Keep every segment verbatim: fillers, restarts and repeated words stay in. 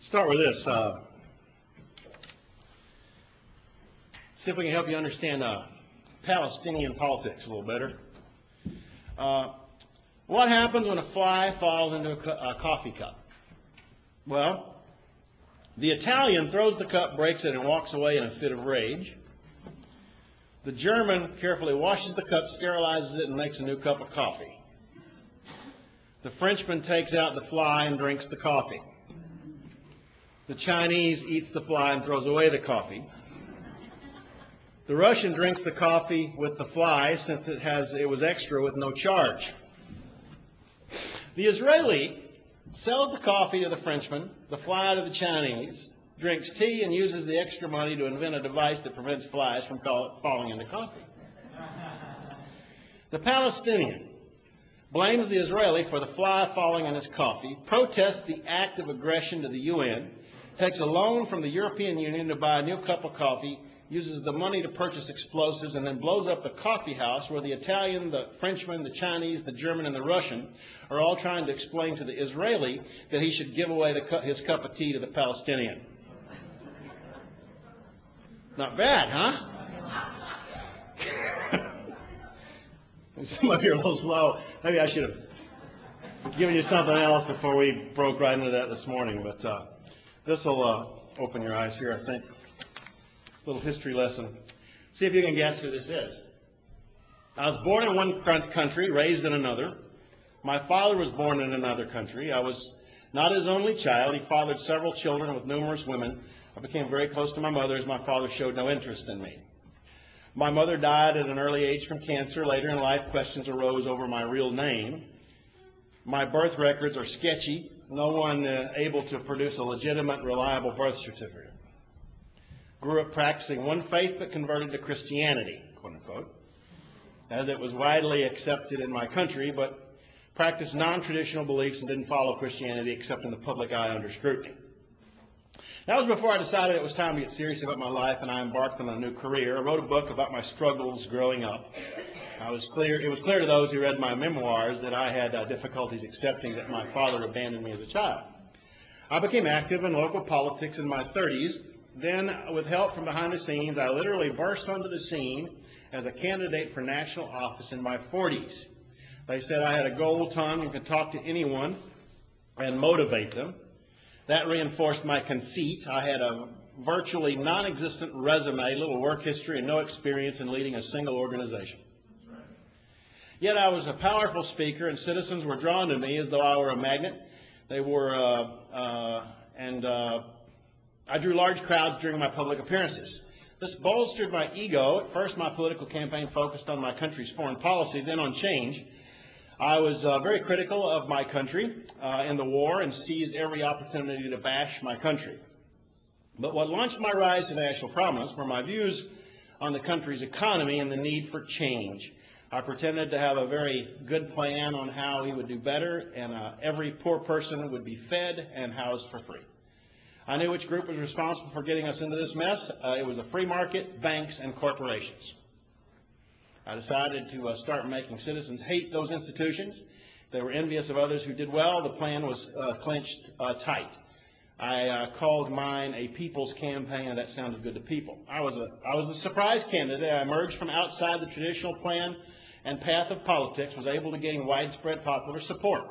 Start with this. Uh, see if we can help you understand uh, Palestinian politics a little better. Uh, what happens when a fly falls into a, co a coffee cup? Well, the Italian throws the cup, breaks it, and walks away in a fit of rage. The German carefully washes the cup, sterilizes it, and makes a new cup of coffee. The Frenchman takes out the fly and drinks the coffee. The Chinese eats the fly and throws away the coffee. The Russian drinks the coffee with the fly since it has it was extra with no charge. The Israeli sells the coffee to the Frenchman, the fly to the Chinese, drinks tea, and uses the extra money to invent a device that prevents flies from falling into coffee. The Palestinian blames the Israeli for the fly falling in his coffee, protests the act of aggression to the U N, takes a loan from the European Union to buy a new cup of coffee, uses the money to purchase explosives, and then blows up the coffee house where the Italian, the Frenchman, the Chinese, the German, and the Russian are all trying to explain to the Israeli that he should give away the cu his cup of tea to the Palestinian. Not bad, huh? Some of you are a little slow. Maybe I should have given you something else before we broke right into that this morning, but uh, this will uh, open your eyes here, I think. A little history lesson. See if you can guess who this is. I was born in one country, raised in another. My father was born in another country. I was not his only child. He fathered several children with numerous women. I became very close to my mother as my father showed no interest in me. My mother died at an early age from cancer. Later in life, questions arose over my real name. My birth records are sketchy. No one uh, able to produce a legitimate, reliable birth certificate. Grew up practicing one faith but converted to Christianity, quote unquote, as it was widely accepted in my country, but practiced non-traditional beliefs and didn't follow Christianity except in the public eye under scrutiny. That was before I decided it was time to get serious about my life, and I embarked on a new career. I wrote a book about my struggles growing up. I was clear, it was clear to those who read my memoirs that I had uh, difficulties accepting that my father abandoned me as a child. I became active in local politics in my thirties. Then, with help from behind the scenes, I literally burst onto the scene as a candidate for national office in my forties. They said I had a gold tongue and could talk to anyone and motivate them. That reinforced my conceit. I had a virtually non-existent resume, little work history, and no experience in leading a single organization. Yet I was a powerful speaker, and citizens were drawn to me as though I were a magnet. They were, uh, uh, and uh, I drew large crowds during my public appearances. This bolstered my ego. At first, my political campaign focused on my country's foreign policy, then on change. I was uh, very critical of my country uh, in the war and seized every opportunity to bash my country. But what launched my rise to national prominence were my views on the country's economy and the need for change. I pretended to have a very good plan on how we would do better, and uh, every poor person would be fed and housed for free. I knew which group was responsible for getting us into this mess. Uh, it was the free market, banks, and corporations. I decided to uh, start making citizens hate those institutions. They were envious of others who did well. The plan was uh, clenched uh, tight. I uh, called mine a people's campaign, and that sounded good to people. I was a I was a surprise candidate. I emerged from outside the traditional plan and path of politics, was able to gain widespread popular support.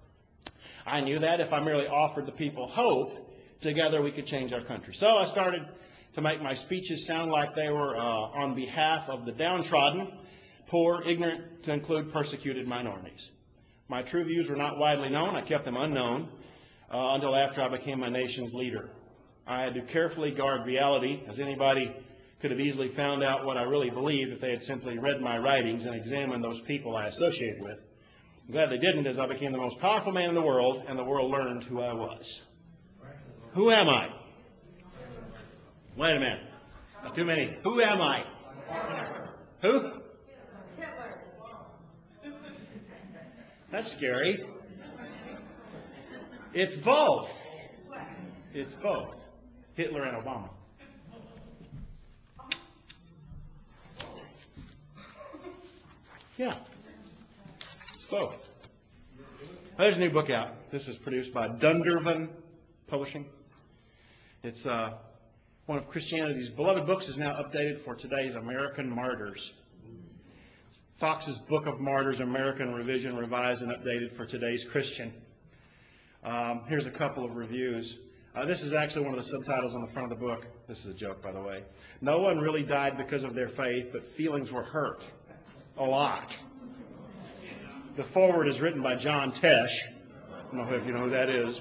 I knew that if I merely offered the people hope, together we could change our country. So I started to make my speeches sound like they were uh, on behalf of the downtrodden, poor, ignorant, to include persecuted minorities. My true views were not widely known. I kept them unknown uh, until after I became my nation's leader. I had to carefully guard reality, as anybody could have easily found out what I really believed if they had simply read my writings and examined those people I associated with. I'm glad they didn't, as I became the most powerful man in the world, and the world learned who I was. Who am I? Wait a minute. Not too many. Who am I? Who? That's scary. It's both. It's both. Hitler and Obama. Yeah. It's both. There's a new book out. This is produced by Dundervan Publishing. It's uh, one of Christianity's beloved books, is now updated for today's American Martyrs. Fox's Book of Martyrs, American Revision, revised and updated for today's Christian. Um, here's a couple of reviews. Uh, this is actually one of the subtitles on the front of the book. This is a joke, by the way. No one really died because of their faith, but feelings were hurt. A lot. The foreword is written by John Tesh. I don't know if you know who that is.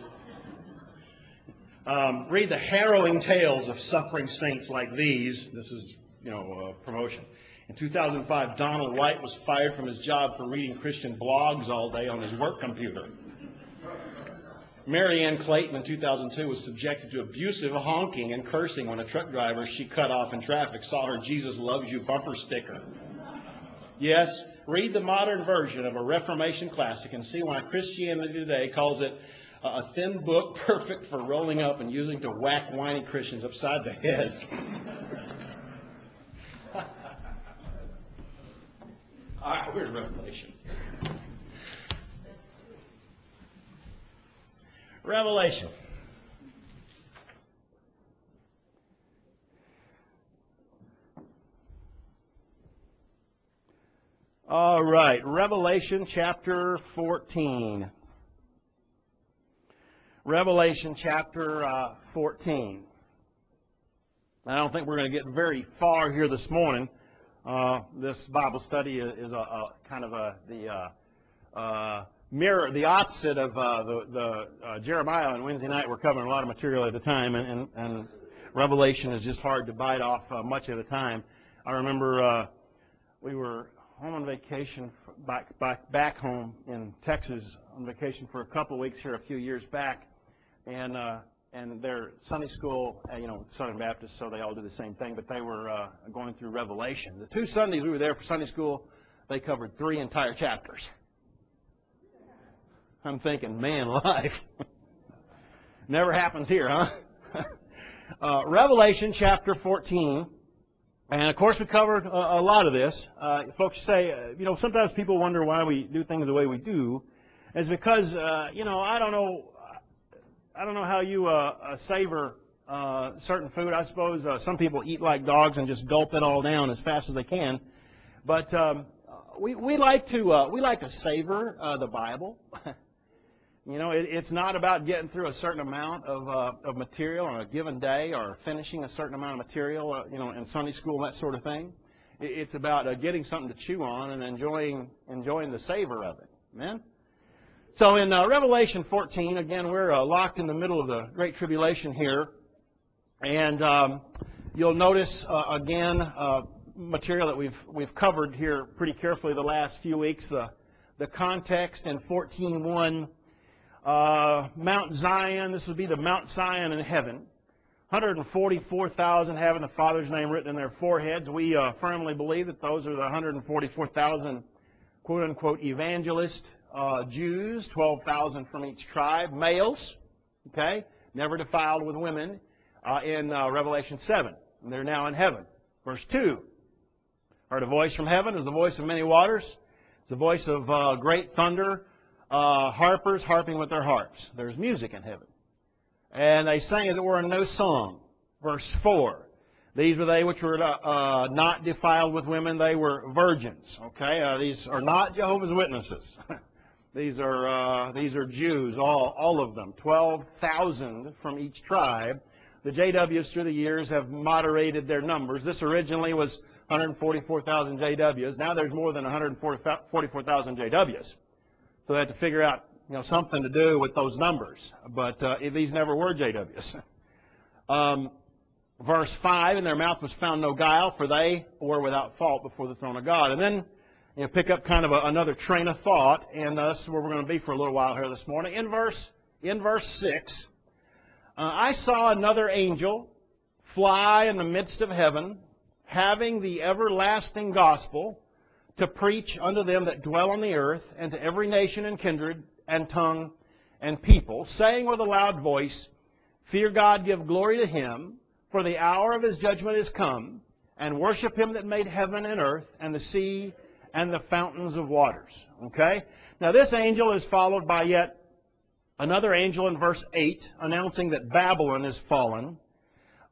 Um, read the harrowing tales of suffering saints like these. This is, you know, uh, promotion. In two thousand five, Donald White was fired from his job for reading Christian blogs all day on his work computer. Mary Ann Clayton in two thousand two was subjected to abusive honking and cursing when a truck driver she cut off in traffic saw her Jesus Loves You bumper sticker. Yes, read the modern version of a Reformation classic and see why Christianity Today calls it a thin book perfect for rolling up and using to whack whiny Christians upside the head. All right, we're in Revelation. Revelation. All right, Revelation chapter fourteen. Revelation chapter uh, fourteen. I don't think we're going to get very far here this morning. Uh, this Bible study is, is a, a kind of a the uh, uh, mirror, the opposite of uh, the, the uh, Jeremiah on Wednesday night. We're covering a lot of material at a time, and, and, and Revelation is just hard to bite off uh, much at a time. I remember uh, we were home on vacation, back back back home in Texas on vacation for a couple of weeks here a few years back, and. Uh, And their Sunday school, you know, Southern Baptist, so they all do the same thing, but they were uh, going through Revelation. The two Sundays we were there for Sunday school, they covered three entire chapters. I'm thinking, man, life. Never happens here, huh? uh, Revelation chapter fourteen. And, of course, we covered a, a lot of this. Uh, folks say, uh, you know, sometimes people wonder why we do things the way we do. It's because, uh, you know, I don't know... I don't know how you uh, uh, savor uh, certain food. I suppose uh, some people eat like dogs and just gulp it all down as fast as they can. But um, we we like to uh, we like to savor uh, the Bible. You know, it, it's not about getting through a certain amount of uh, of material on a given day or finishing a certain amount of material, uh, you know, in Sunday school, that sort of thing. It, it's about uh, getting something to chew on and enjoying enjoying the savor of it. Amen. So in uh, Revelation fourteen, again, we're uh, locked in the middle of the Great Tribulation here. And um, you'll notice, uh, again, uh, material that we've we've covered here pretty carefully the last few weeks. The, the context in fourteen one, uh, Mount Zion, this would be the Mount Zion in heaven. one hundred forty-four thousand having the Father's name written in their foreheads. We uh, firmly believe that those are the one hundred forty-four thousand quote-unquote evangelist Uh, Jews, twelve thousand from each tribe, males, okay, never defiled with women, uh, in uh, Revelation seven. And they're now in heaven. Verse two, heard a voice from heaven, is the voice of many waters. It's the voice of uh, great thunder, uh, harpers harping with their harps. There's music in heaven. And they sang as it were a new song. Verse four, these were they which were uh, not defiled with women, they were virgins, okay. Uh, these are not Jehovah's Witnesses. These are uh, these are Jews, all all of them, twelve thousand from each tribe. The J Ws through the years have moderated their numbers. This originally was one hundred forty-four thousand J Ws. Now there's more than one hundred forty-four thousand J Ws. So they had to figure out, you know, something to do with those numbers. But uh, these never were J Ws. um, verse five, in their mouth was found no guile, for they were without fault before the throne of God. And then you know, pick up kind of a, another train of thought, and uh, this is where we're going to be for a little while here this morning. In verse, in verse six, uh, I saw another angel fly in the midst of heaven, having the everlasting gospel to preach unto them that dwell on the earth, and to every nation and kindred and tongue and people, saying with a loud voice, Fear God, give glory to Him, for the hour of His judgment is come, and worship Him that made heaven and earth and the sea and the fountains of waters. Okay? Now this angel is followed by yet another angel in verse eight, announcing that Babylon is fallen,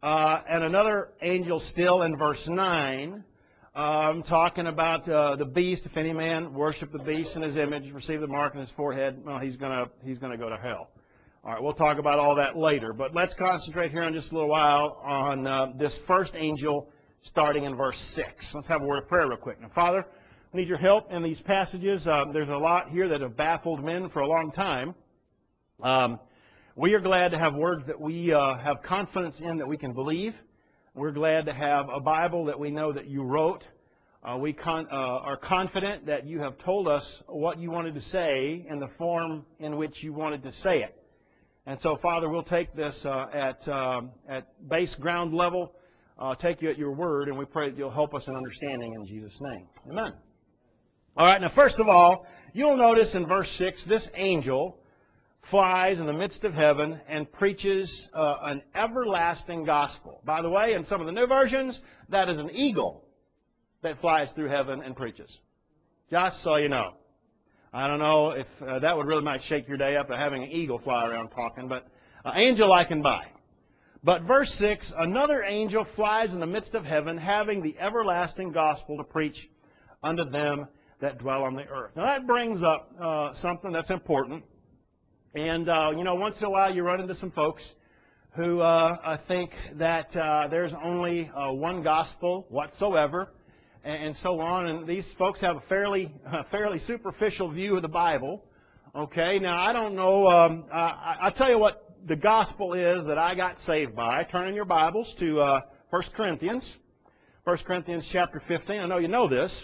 Uh, and another angel still in verse nine, um, talking about uh, the beast. If any man worship the beast in his image, receive the mark in his forehead, well, he's going to he's going to go to hell. All right, we'll talk about all that later. But let's concentrate here in just a little while on uh, this first angel starting in verse six. Let's have a word of prayer real quick. Now, Father, we need your help in these passages. Uh, there's a lot here that have baffled men for a long time. Um, we are glad to have words that we uh, have confidence in that we can believe. We're glad to have a Bible that we know that you wrote. Uh, we con- uh, are confident that you have told us what you wanted to say in the form in which you wanted to say it. And so, Father, we'll take this uh, at um, at base ground level, uh, take you at your word, and we pray that you'll help us in understanding in Jesus' name. Amen. All right, now first of all, you'll notice in verse six, this angel flies in the midst of heaven and preaches uh, an everlasting gospel. By the way, in some of the new versions, that is an eagle that flies through heaven and preaches. Just so you know. I don't know if uh, that would really might shake your day up, having an eagle fly around talking, but uh, angel I can buy. But verse six, another angel flies in the midst of heaven, having the everlasting gospel to preach unto them that dwell on the earth. Now that brings up uh, something that's important. And, uh, you know, once in a while you run into some folks who uh, think that uh, there's only uh, one gospel whatsoever, and so on. And these folks have a fairly, uh, fairly superficial view of the Bible. Okay, now I don't know. Um, I, I'll tell you what the gospel is that I got saved by. Turn in your Bibles to uh, First Corinthians. First Corinthians chapter fifteen. I know you know this,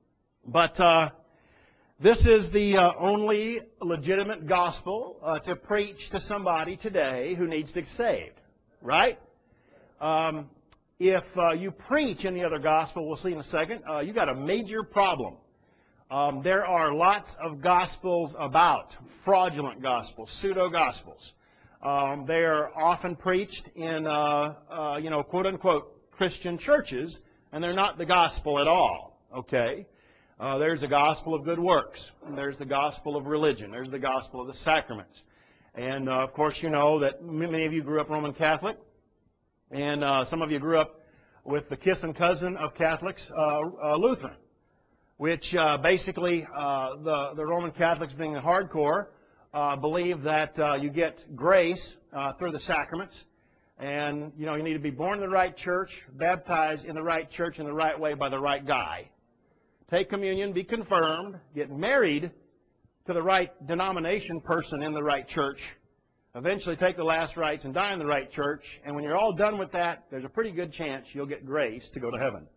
but uh, this is the uh, only legitimate gospel uh, to preach to somebody today who needs to get saved, right? Um, if uh, you preach any other gospel, we'll see in a second, uh, you got a major problem. Um, there are lots of gospels about, fraudulent gospels, pseudo-gospels. Um, they are often preached in, uh, uh, you know, quote-unquote Christian churches, and they're not the gospel at all, okay? Uh, there's the gospel of good works. And there's the gospel of religion. There's the gospel of the sacraments. And, uh, of course, you know that many of you grew up Roman Catholic. And uh, some of you grew up with the kissing cousin of Catholics, uh, uh, Lutheran, which uh, basically uh, the, the Roman Catholics, being the hardcore, uh, believe that uh, you get grace uh, through the sacraments. And, you know, you need to be born in the right church, baptized in the right church in the right way by the right guy. Take communion, be confirmed, get married to the right denomination person in the right church, eventually take the last rites and die in the right church, and when you're all done with that, there's a pretty good chance you'll get grace to go to heaven.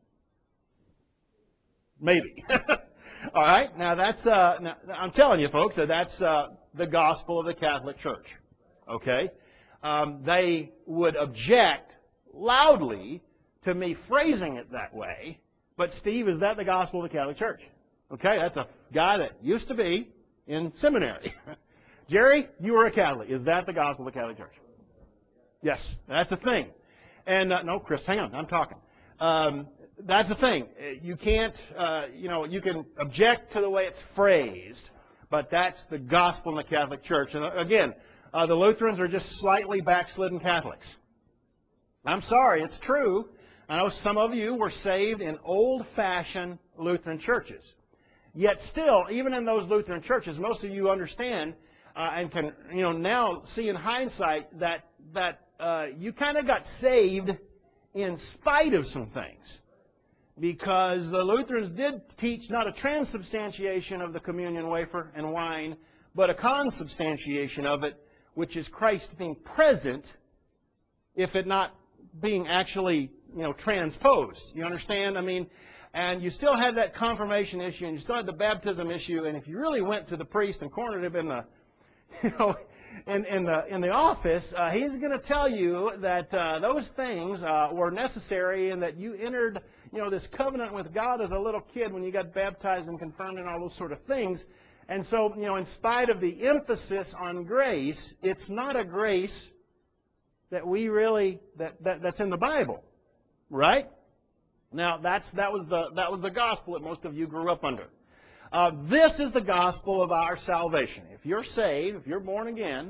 Maybe. All right? Now, that's, uh, now, I'm telling you, folks, that that's uh, the gospel of the Catholic Church. Okay? Um, they would object loudly to me phrasing it that way. But, Steve, is that the gospel of the Catholic Church? Okay, that's a guy that used to be in seminary. Jerry, you were a Catholic. Is that the gospel of the Catholic Church? Yes, that's the thing. And, uh, no, Chris, hang on, I'm talking. Um, that's the thing. You can't, uh, you know, you can object to the way it's phrased, but that's the gospel in the Catholic Church. And, uh, again, uh, the Lutherans are just slightly backslidden Catholics. I'm sorry, it's true. I know some of you were saved in old-fashioned Lutheran churches. Yet still, even in those Lutheran churches, most of you understand uh, and can, you know, now see in hindsight that that uh, you kind of got saved in spite of some things. Because the Lutherans did teach not a transubstantiation of the communion wafer and wine, but a consubstantiation of it, which is Christ being present, if it not being actually, you know, transposed. You understand? I mean, and you still had that confirmation issue, and you still had the baptism issue, and if you really went to the priest and cornered him in the, you know, in, in the in the office, uh, he's going to tell you that uh, those things uh, were necessary, and that you entered, you know, this covenant with God as a little kid when you got baptized and confirmed and all those sort of things. And so, you know, in spite of the emphasis on grace, it's not a grace that we really that, that that's in the Bible, right? Now that's that was the that was the gospel that most of you grew up under. Uh, this is the gospel of our salvation. If you're saved, if you're born again,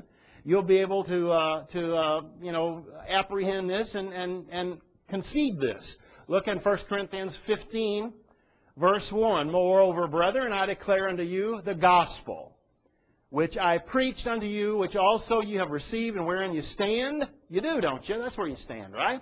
you'll be able to, uh, to uh, you know, apprehend this and, and, and conceive this. Look in First Corinthians fifteen, verse one. Moreover, brethren, I declare unto you the gospel, which I preached unto you, which also you have received, and wherein you stand. You do, don't you? That's where you stand, right?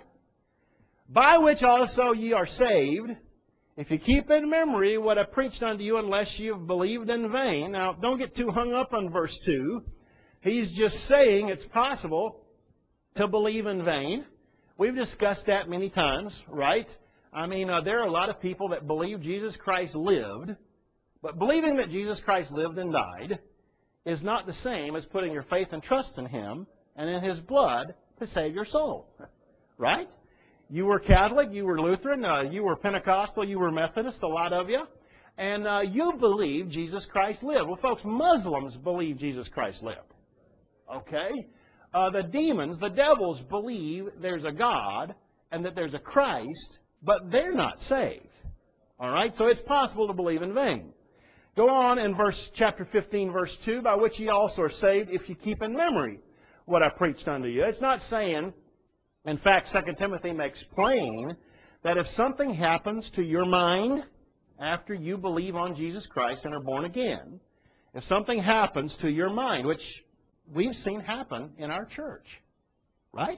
By which also ye are saved, if you keep in memory what I preached unto you, unless you have believed in vain. Now, don't get too hung up on verse two. He's just saying it's possible to believe in vain. We've discussed that many times, right? I mean, uh, there are a lot of people that believe Jesus Christ lived, but believing that Jesus Christ lived and died is not the same as putting your faith and trust in Him and in His blood to save your soul, right? You were Catholic, you were Lutheran, uh, you were Pentecostal, you were Methodist, a lot of you, and uh, you believe Jesus Christ lived. Well, folks, Muslims believe Jesus Christ lived. Okay? Uh, the demons, the devils, believe there's a God and that there's a Christ, but they're not saved. All right? So it's possible to believe in vain. Go on in verse chapter fifteen, verse two, by which ye also are saved if you keep in memory what I preached unto you. It's not saying, in fact, Second Timothy makes plain that if something happens to your mind after you believe on Jesus Christ and are born again, if something happens to your mind, which we've seen happen in our church, right?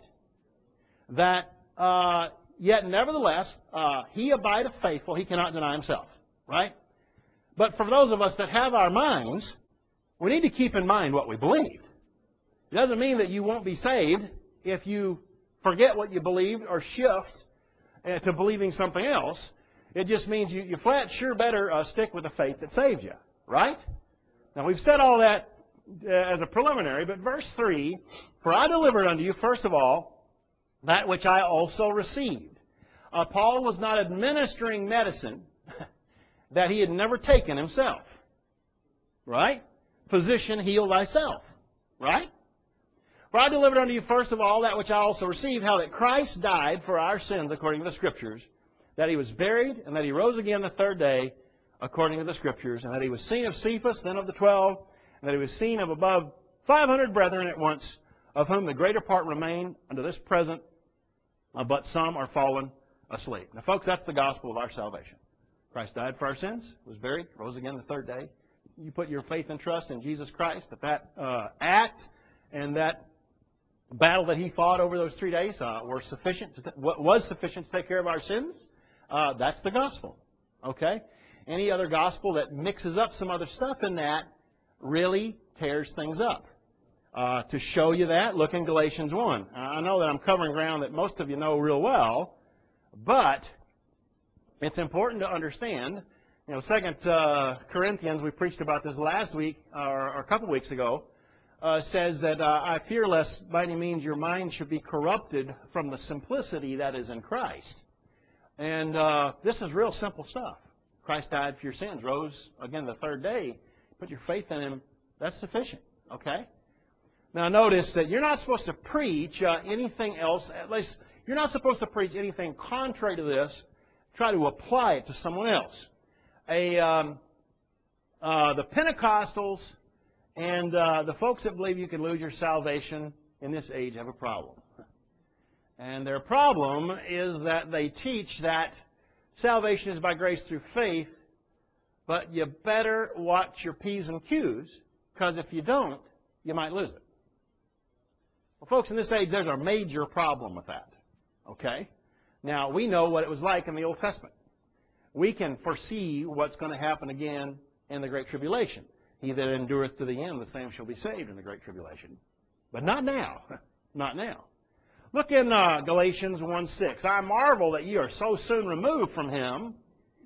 That uh, yet nevertheless, uh, he abideth faithful, he cannot deny himself, right? But for those of us that have our minds, we need to keep in mind what we believe. It doesn't mean that you won't be saved if you forget what you believed or shift uh, to believing something else. It just means you, you flat sure better uh, stick with the faith that saved you, right? Now, we've said all that uh, as a preliminary, but verse three, for I delivered unto you, first of all, that which I also received. Uh, Paul was not administering medicine that he had never taken himself, right? Physician, heal thyself, right? For I delivered unto you first of all that which I also received, how that Christ died for our sins according to the Scriptures, that He was buried, and that He rose again the third day according to the Scriptures, and that He was seen of Cephas, then of the twelve, and that He was seen of above five hundred brethren at once, of whom the greater part remain unto this present, uh, but some are fallen asleep. Now, folks, that's the gospel of our salvation. Christ died for our sins, was buried, rose again the third day. You put your faith and trust in Jesus Christ, that that uh, act and that battle that He fought over those three days uh, were sufficient. To was sufficient to take care of our sins. Uh, that's the gospel. Okay. Any other gospel that mixes up some other stuff in that really tears things up. Uh, to show you that, look in Galatians one. I know that I'm covering ground that most of you know real well, but it's important to understand. You know, Second uh, Corinthians, we preached about this last week or, or a couple weeks ago. Uh, says that uh, I fear lest by any means your mind should be corrupted from the simplicity that is in Christ. And uh, this is real simple stuff. Christ died for your sins, rose again the third day. Put your faith in Him. That's sufficient. Okay? Now notice that you're not supposed to preach uh, anything else. At least you're not supposed to preach anything contrary to this. Try to apply it to someone else. A um, uh, the Pentecostals and uh, the folks that believe you can lose your salvation in this age have a problem. And their problem is that they teach that salvation is by grace through faith, but you better watch your P's and Q's, because if you don't, you might lose it. Well, folks, in this age, there's a major problem with that. Okay? Now, we know what it was like in the Old Testament. We can foresee what's going to happen again in the Great Tribulation. He that endureth to the end, the same shall be saved in the Great Tribulation. But not now. Not now. Look in uh, Galatians one six. I marvel that ye are so soon removed from Him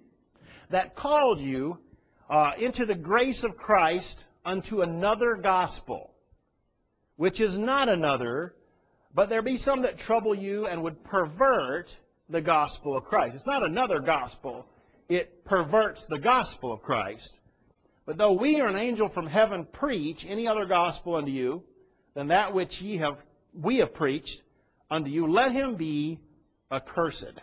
that called you uh, into the grace of Christ unto another gospel, which is not another, but there be some that trouble you and would pervert the gospel of Christ. It's not another gospel. It perverts the gospel of Christ. But though we or an angel from heaven preach any other gospel unto you than that which ye have we have preached unto you, let him be accursed.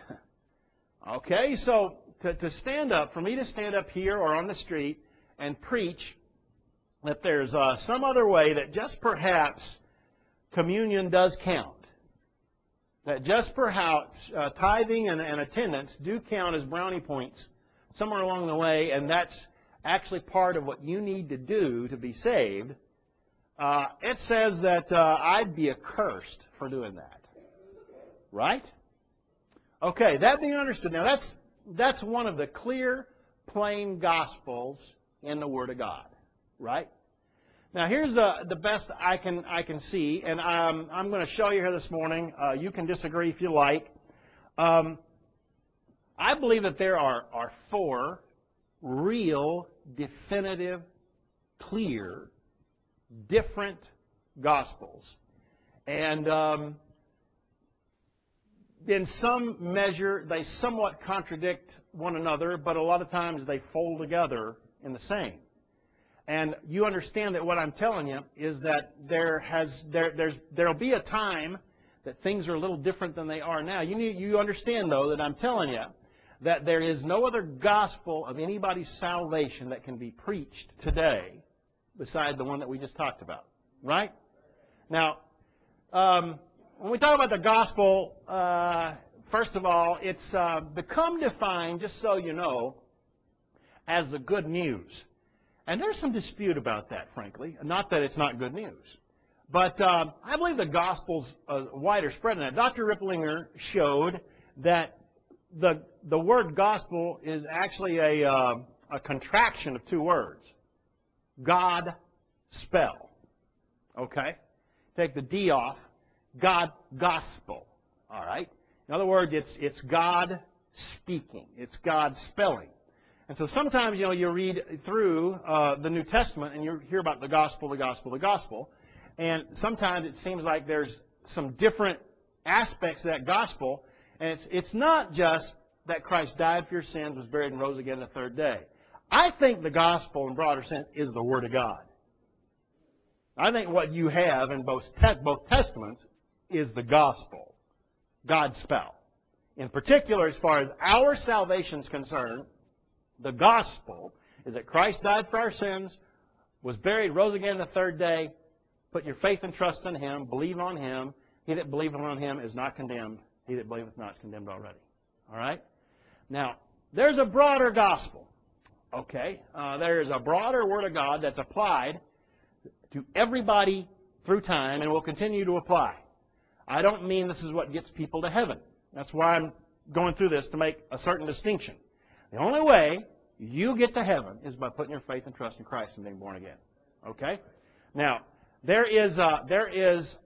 Okay, so to, to stand up, for me to stand up here or on the street and preach that there's uh, some other way that just perhaps communion does count. That just perhaps uh, tithing and, and attendance do count as brownie points somewhere along the way, and that's actually part of what you need to do to be saved. Uh, it says that uh, I'd be accursed for doing that. Right? Okay, that being understood. Now, that's that's one of the clear, plain Gospels in the Word of God. Right? Now, here's the, the best I can I can see, and um, I'm going to show you here this morning. Uh, you can disagree if you like. Um, I believe that there are, are four real, definitive, clear, different Gospels. And um, in some measure, they somewhat contradict one another, but a lot of times they fold together in the same. And you understand that what I'm telling you is that there has there there's there'll be a time that things are a little different than they are now. You need, you understand though that I'm telling you that there is no other gospel of anybody's salvation that can be preached today beside the one that we just talked about, right? Now, um, when we talk about the gospel, uh, first of all, it's uh, become defined, just so you know, as the good news. And there's some dispute about that, frankly. Not that it's not good news. But um, I believe the gospel's uh, wider spread than that. Doctor Ripplinger showed that the the word gospel is actually a, uh, a contraction of two words. God spell. Okay? Take the D off. God gospel. All right? In other words, it's it's God speaking. It's God spelling. And so sometimes, you know, you read through uh, the New Testament and you hear about the gospel, the gospel, the gospel. And sometimes it seems like there's some different aspects of that gospel. And it's it's not just that Christ died for your sins, was buried, and rose again the third day. I think the gospel, in broader sense, is the Word of God. I think what you have in both, te- both testaments is the gospel, God's spell. In particular, as far as our salvation is concerned, the gospel is that Christ died for our sins, was buried, rose again the third day. Put your faith and trust in Him. Believe on Him. He that believeth on Him is not condemned. He that believeth not is condemned already. All right? Now, there's a broader gospel. Okay? Uh, there is a broader Word of God that's applied to everybody through time and will continue to apply. I don't mean this is what gets people to heaven. That's why I'm going through this, to make a certain distinction. The only way you get to heaven is by putting your faith and trust in Christ and being born again. Okay? Now, there is uh, there is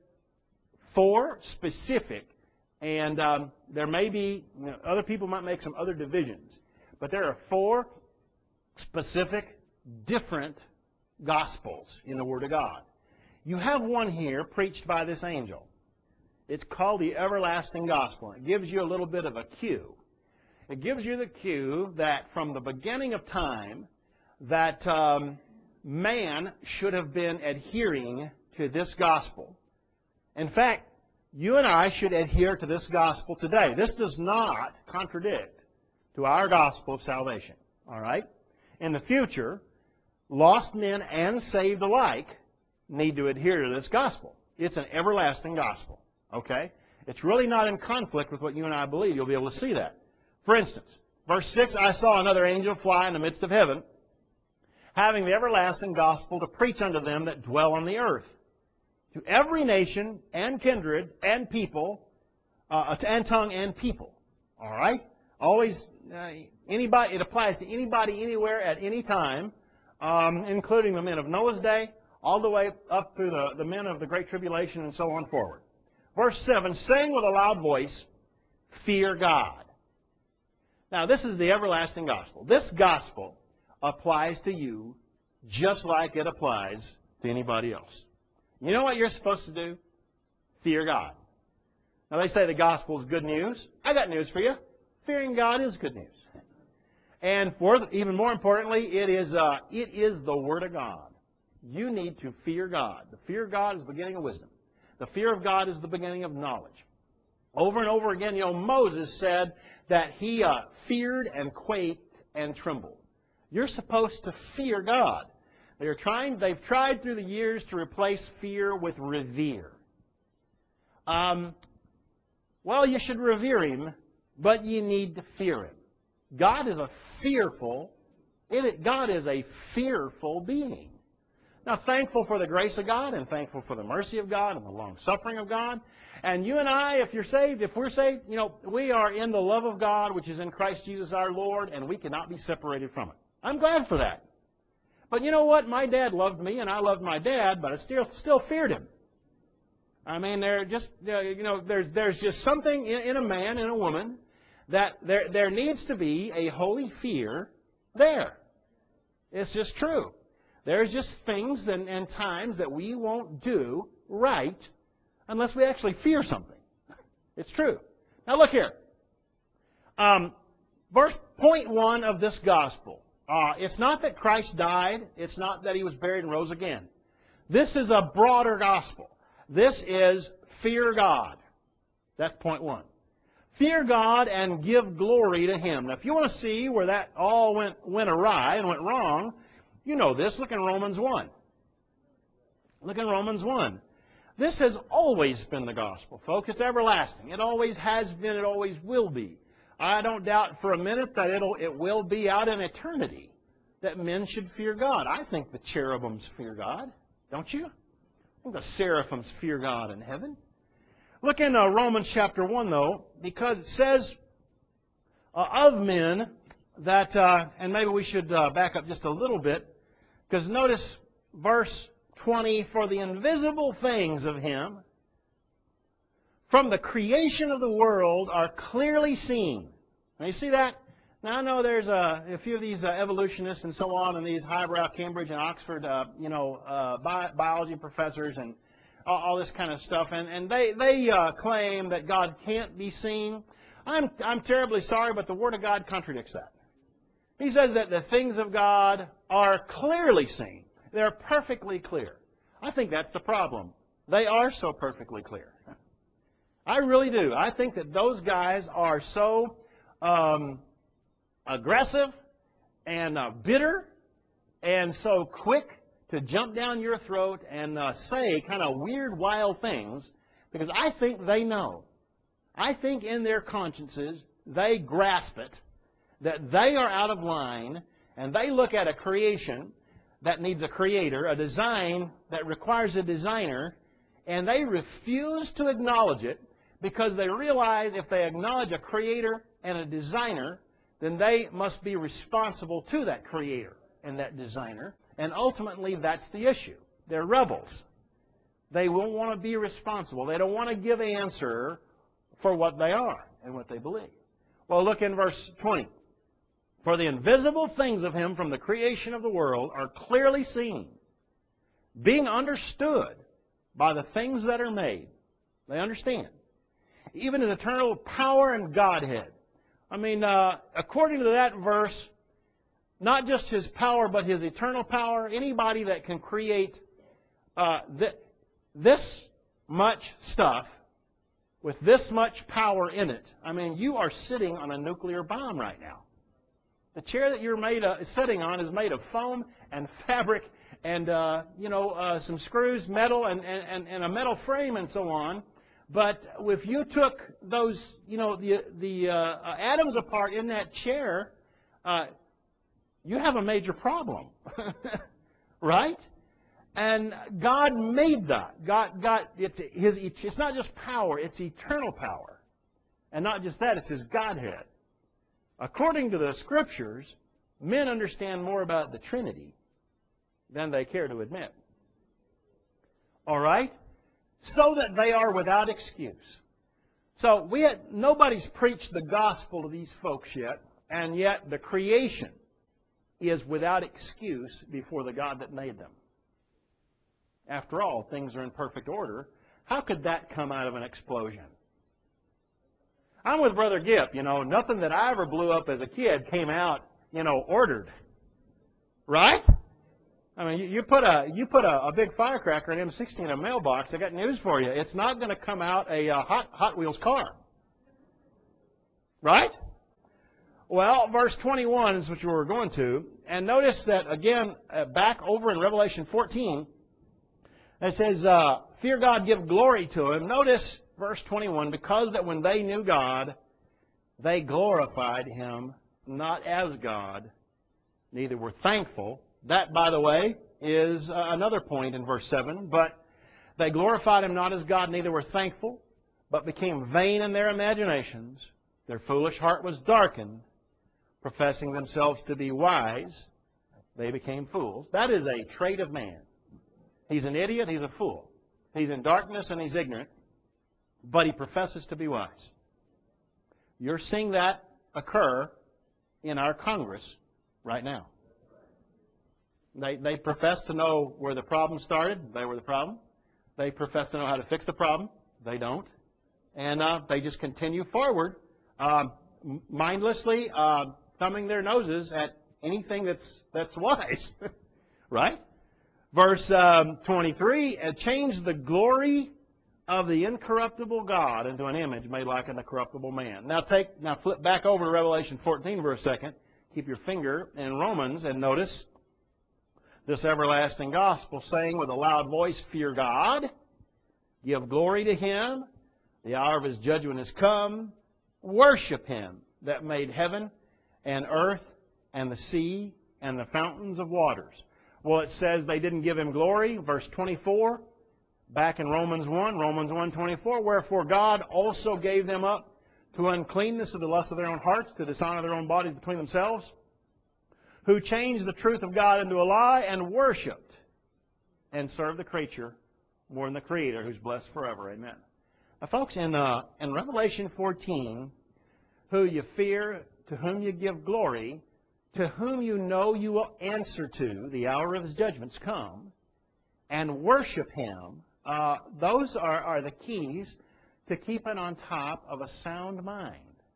four specific, and um, there may be, you know, other people might make some other divisions, but there are four specific, different gospels in the Word of God. You have one here preached by this angel. It's called the Everlasting Gospel. It gives you a little bit of a cue. It gives you the cue that from the beginning of time, that um, man should have been adhering to this gospel. In fact, you and I should adhere to this gospel today. This does not contradict to our gospel of salvation. All right? In the future, lost men and saved alike need to adhere to this gospel. It's an everlasting gospel. Okay? It's really not in conflict with what you and I believe. You'll be able to see that. For instance, verse six, I saw another angel fly in the midst of heaven, having the everlasting gospel to preach unto them that dwell on the earth, to every nation and kindred and people, uh, and tongue and people. All right? Always, uh, anybody. It applies to anybody, anywhere, at any time, um, including the men of Noah's day, all the way up through the, the men of the Great Tribulation and so on forward. Verse seven, saying with a loud voice, fear God. Now, this is the everlasting gospel. This gospel applies to you just like it applies to anybody else. You know what you're supposed to do? Fear God. Now, they say the gospel is good news. I got news for you. Fearing God is good news. And for, even more importantly, it is, uh, it is the Word of God. You need to fear God. The fear of God is the beginning of wisdom. The fear of God is the beginning of knowledge. Over and over again, you know, Moses said that he uh, feared and quaked and trembled. You're supposed to fear God. They're trying, they've tried through the years to replace fear with revere. Um, well, you should revere Him, but you need to fear Him. God is a fearful, it, God is a fearful being. Now, thankful for the grace of God and thankful for the mercy of God and the long-suffering of God. And you and I, if you're saved, if we're saved, you know, we are in the love of God, which is in Christ Jesus our Lord, and we cannot be separated from it. I'm glad for that. But you know what? My dad loved me, and I loved my dad, but I still still feared him. I mean, there just uh, you know, there's there's just something in, in a man and a woman that there there needs to be a holy fear there. It's just true. There's just things and, and times that we won't do right unless we actually fear something. It's true. Now look here. Um, verse point one of this gospel. Uh, it's not that Christ died. It's not that He was buried and rose again. This is a broader gospel. This is fear God. That's point one. Fear God and give glory to Him. Now if you want to see where that all went, went awry and went wrong, you know this. Look in Romans one. Look in Romans one. This has always been the gospel, folks. It's everlasting. It always has been. It always will be. I don't doubt for a minute that it'll, it will be out in eternity that men should fear God. I think the cherubims fear God. Don't you? I think the seraphims fear God in heaven. Look in uh, Romans chapter one, though, because it says uh, of men that, uh, and maybe we should uh, back up just a little bit, because notice verse twenty, for the invisible things of Him from the creation of the world are clearly seen. Now you see that? Now I know there's a, a few of these uh, evolutionists and so on, and these highbrow Cambridge and Oxford, uh, you know, uh, bi- biology professors and all, all this kind of stuff, and and they they uh, claim that God can't be seen. I'm I'm terribly sorry, but the Word of God contradicts that. He says that the things of God are clearly seen. They're perfectly clear. I think that's the problem. They are so perfectly clear. I really do. I think that those guys are so um, aggressive and uh, bitter and so quick to jump down your throat and uh, say kind of weird, wild things because I think they know. I think in their consciences they grasp it, that they are out of line, and they look at a creation that needs a creator, a design that requires a designer, and they refuse to acknowledge it because they realize if they acknowledge a creator and a designer, then they must be responsible to that creator and that designer, and ultimately that's the issue. They're rebels. They won't want to be responsible. They don't want to give an answer for what they are and what they believe. Well, look in verse twenty. For the invisible things of Him from the creation of the world are clearly seen, being understood by the things that are made. They understand. Even His eternal power and Godhead. I mean, uh, according to that verse, not just His power, but His eternal power. Anybody that can create uh, th- this much stuff with this much power in it, I mean, you are sitting on a nuclear bomb right now. The chair that you're made of, sitting on is made of foam and fabric and, uh, you know, uh, some screws, metal, and, and, and a metal frame and so on. But if you took those, you know, the, the uh, atoms apart in that chair, uh, you have a major problem. Right? And God made that. God, God, it's, his, it's not just power, it's eternal power. And not just that, it's His Godhead. According to the Scriptures, men understand more about the Trinity than they care to admit. All right? So that they are without excuse. So we had, nobody's preached the gospel to these folks yet, and yet the creation is without excuse before the God that made them. After all, things are in perfect order. How could that come out of an explosion? I'm with Brother Gipp, you know, nothing that I ever blew up as a kid came out, you know, ordered. Right? I mean, you, you put a you put a, a big firecracker in M sixteen in a mailbox, I got news for you. It's not going to come out a uh, Hot, Hot Wheels car. Right? Well, verse twenty-one is what you were going to. And notice that, again, uh, back over in Revelation fourteen, it says, uh, fear God, give glory to Him. Notice verse twenty-one, because that when they knew God, they glorified Him not as God, neither were thankful. That, by the way, is uh, another point in verse seven. But they glorified Him not as God, neither were thankful, but became vain in their imaginations. Their foolish heart was darkened. Professing themselves to be wise, they became fools. That is a trait of man. He's an idiot, he's a fool. He's in darkness and he's ignorant, but he professes to be wise. You're seeing that occur in our Congress right now. They, they profess to know where the problem started. They were the problem. They profess to know how to fix the problem. They don't. And uh, they just continue forward, uh, mindlessly uh, thumbing their noses at anything that's, that's wise. Right? Verse um, twenty-three, uh, change the glory of the incorruptible God into an image made like an incorruptible man. Now take, now flip back over to Revelation fourteen for a second. Keep your finger in Romans and notice this everlasting gospel, saying with a loud voice, fear God, give glory to Him, the hour of His judgment has come, worship Him that made heaven and earth and the sea and the fountains of waters. Well, it says they didn't give Him glory. Verse twenty-four, back in Romans one, Romans one twenty-four, wherefore God also gave them up to uncleanness of the lust of their own hearts, to dishonor their own bodies between themselves, who changed the truth of God into a lie and worshipped and served the creature more than the Creator, who's blessed forever. Amen. Now, folks, in, uh, in Revelation fourteen, who you fear, to whom you give glory, to whom you know you will answer to, the hour of His judgments come, and worship Him, uh, those are, are the keys to keeping on top of a sound mind.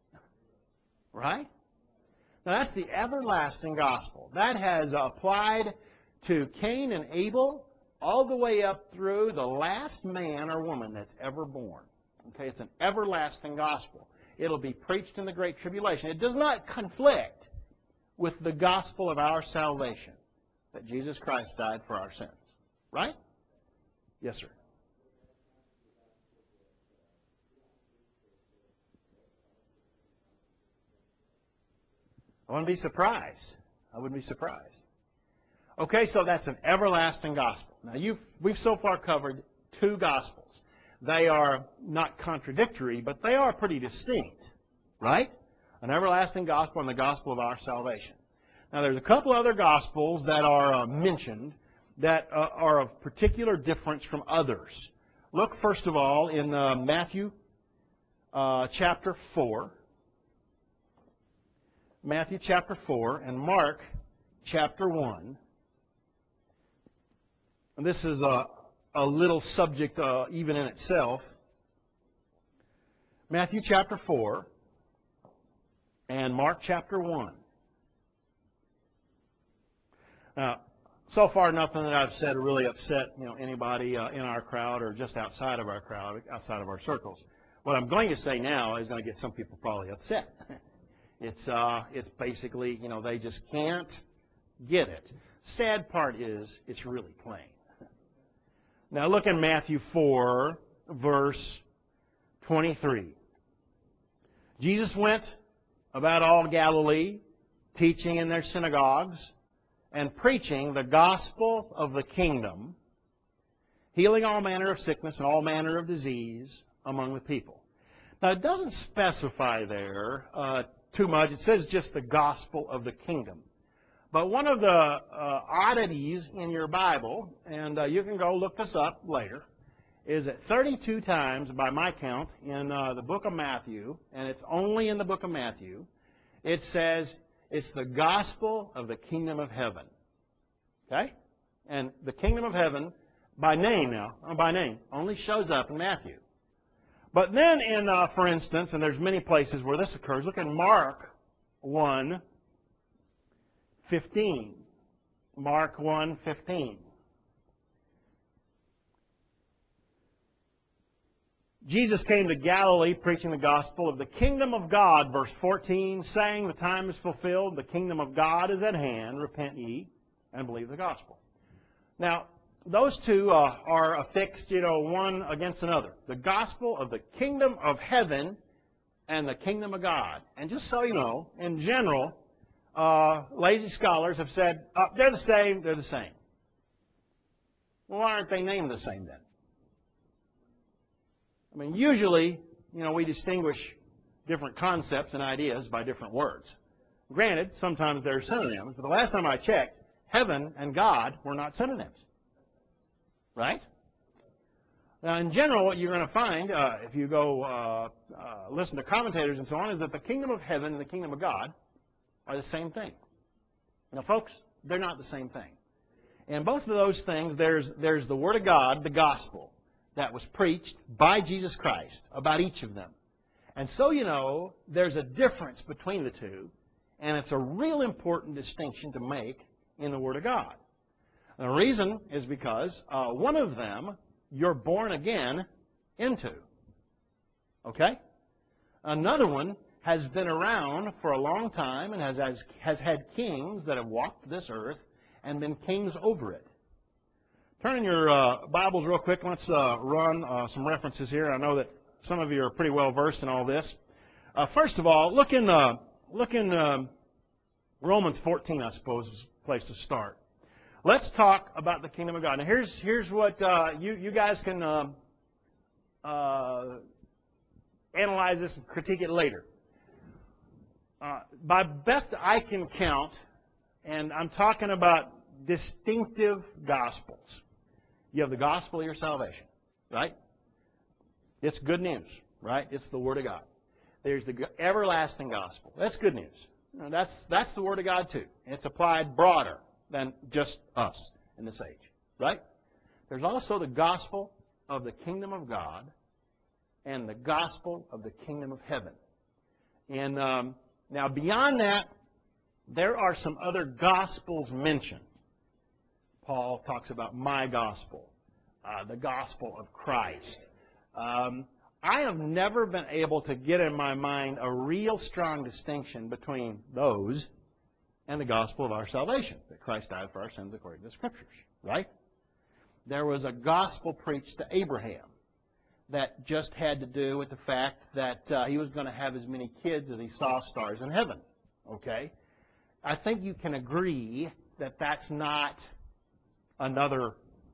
Right? Now, that's the everlasting gospel. That has applied to Cain and Abel all the way up through the last man or woman that's ever born. Okay, it's an everlasting gospel. It'll be preached in the Great Tribulation. It does not conflict with the gospel of our salvation, that Jesus Christ died for our sins. Right? Yes, sir. I wouldn't be surprised. I wouldn't be surprised. Okay, so that's an everlasting gospel. Now, you've, we've so far covered two gospels. They are not contradictory, but they are pretty distinct. Right? An everlasting gospel and the gospel of our salvation. Now, there's a couple other gospels that are uh, mentioned that uh, are of particular difference from others. Look, first of all, in uh, Matthew uh, chapter four. Matthew chapter four and Mark chapter one. And this is a, a little subject uh, even in itself. Matthew chapter four and Mark chapter one. Now, so far nothing that I've said really upset you know anybody uh, in our crowd or just outside of our crowd, outside of our circles. What I'm going to say now is going to get some people probably upset. It's uh, it's basically, you know, they just can't get it. Sad part is, it's really plain. Now look in Matthew four, verse twenty-three. Jesus went about all Galilee, teaching in their synagogues, and preaching the gospel of the kingdom, healing all manner of sickness and all manner of disease among the people. Now it doesn't specify there uh, too much. It says just the gospel of the kingdom. But one of the uh, oddities in your Bible, and uh, you can go look this up later, is that thirty-two times, by my count, in uh, the book of Matthew, and it's only in the book of Matthew, it says it's the gospel of the kingdom of heaven. Okay? And the kingdom of heaven, by name now, by name, only shows up in Matthew. But then in, uh, for instance, and there's many places where this occurs, look at Mark one fifteen. Mark one fifteen. Jesus came to Galilee preaching the gospel of the kingdom of God, verse fourteen, saying, the time is fulfilled, the kingdom of God is at hand, repent ye, and believe the gospel. Now, those two uh, are affixed, you know, one against another. The gospel of the kingdom of heaven and the kingdom of God. And just so you know, in general, uh, lazy scholars have said, uh, they're the same, they're the same. Well, why aren't they named the same then? I mean, usually, you know, we distinguish different concepts and ideas by different words. Granted, sometimes they're synonyms, but the last time I checked, heaven and God were not synonyms. Right? Now, in general, what you're going to find, uh, if you go uh, uh, listen to commentators and so on, is that the kingdom of heaven and the kingdom of God are the same thing. Now, folks, they're not the same thing. In both of those things, there's, there's the Word of God, the gospel, that was preached by Jesus Christ about each of them. And so, you know, there's a difference between the two, and it's a real important distinction to make in the Word of God. And the reason is because uh, one of them you're born again into. Okay? Another one has been around for a long time and has, has, has had kings that have walked this earth and been kings over it. Turn in your uh, Bibles real quick. Let's uh, run uh, some references here. I know that some of you are pretty well versed in all this. Uh, first of all, look in, uh, look in uh, Romans fourteen, I suppose, is a place to start. Let's talk about the kingdom of God. Now, here's, here's what uh, you, you guys can uh, uh, analyze this and critique it later. Uh, by best I can count, and I'm talking about distinctive gospels. You have the gospel of your salvation, right? It's good news, right? It's the Word of God. There's the everlasting gospel. That's good news. Now, that's, that's the Word of God, too. It's applied broader than just us in this age, right? There's also the gospel of the kingdom of God and the gospel of the kingdom of heaven. And um, now beyond that, there are some other gospels mentioned. Paul talks about my gospel, uh, the gospel of Christ. Um, I have never been able to get in my mind a real strong distinction between those and the gospel of our salvation, that Christ died for our sins according to the Scriptures, right? There was a gospel preached to Abraham that just had to do with the fact that uh, he was going to have as many kids as he saw stars in heaven, okay? I think you can agree that that's not another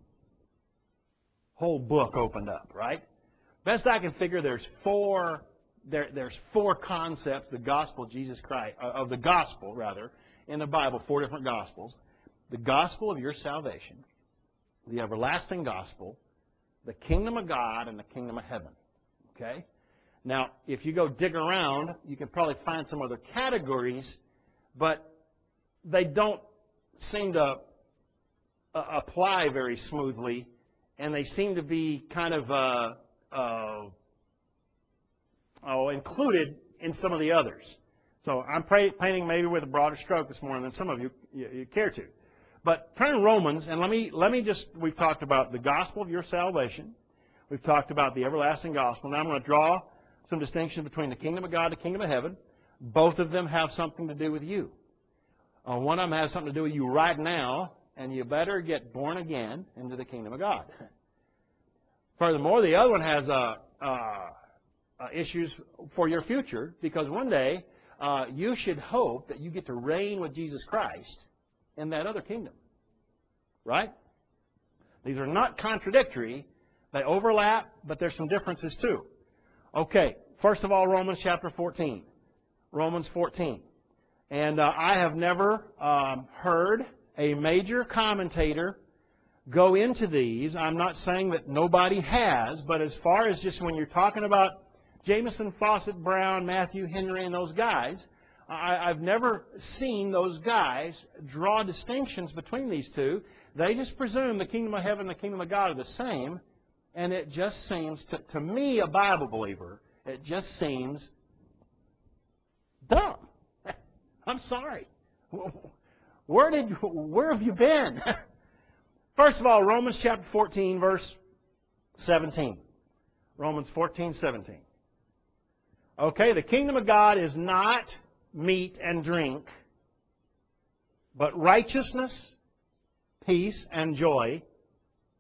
whole book opened up, right? Best I can figure, there's four, there, there's four concepts, the gospel of Jesus Christ, uh, of the gospel, rather, in the Bible, four different gospels. The gospel of your salvation, the everlasting gospel, the kingdom of God, and the kingdom of heaven. Okay? Now, if you go dig around, you can probably find some other categories, but they don't seem to uh, apply very smoothly, and they seem to be kind of uh, uh, oh, included in some of the others. So I'm painting maybe with a broader stroke this morning than some of you, you, you care to. But turn to Romans, and let me, let me just, we've talked about the gospel of your salvation. We've talked about the everlasting gospel. Now I'm going to draw some distinction between the kingdom of God and the kingdom of heaven. Both of them have something to do with you. Uh, one of them has something to do with you right now, and you better get born again into the kingdom of God. Furthermore, the other one has uh, uh, uh, issues for your future, because one day uh, you should hope that you get to reign with Jesus Christ in that other kingdom. Right? These are not contradictory. They overlap, but there's some differences too. Okay, first of all, Romans chapter fourteen. Romans fourteen. And uh, I have never um, heard a major commentator go into these. I'm not saying that nobody has, but as far as just when you're talking about Jameson, Fawcett, Brown, Matthew, Henry, and those guys, I, I've never seen those guys draw distinctions between these two. They just presume the kingdom of heaven and the kingdom of God are the same, and it just seems, to, to me, a Bible believer, it just seems dumb. I'm sorry. Where did where have you been? First of all, Romans chapter fourteen, verse seventeen. Romans fourteen, seventeen. Okay, the kingdom of God is not meat and drink, but righteousness, peace, and joy